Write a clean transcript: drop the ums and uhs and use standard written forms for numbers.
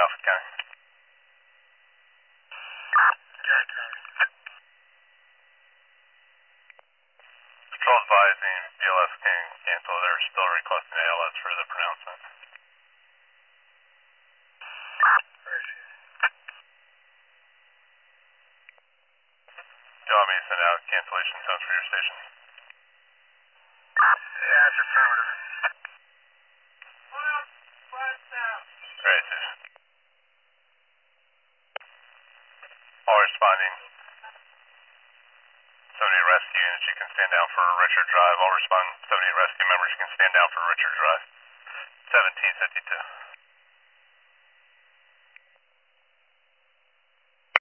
Alpha County. Patrol advising BLS can cancel. They're still requesting ALS for the pronouncement. Do you want me to send out cancellation tones for your station? Yeah, it's affirmative. Great, dude. All responding. Somebody rescue units, you can stand down for Richard Drive. All respond. Somebody rescue members, you can stand down for Richard Drive. 1752.